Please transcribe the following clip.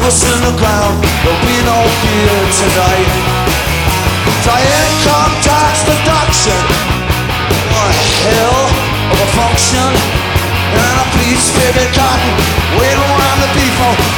us in the ground, there'll be no beer tonight. The income tax deduction, what a hell of a function. And a piece of baby cotton waiting around the depot.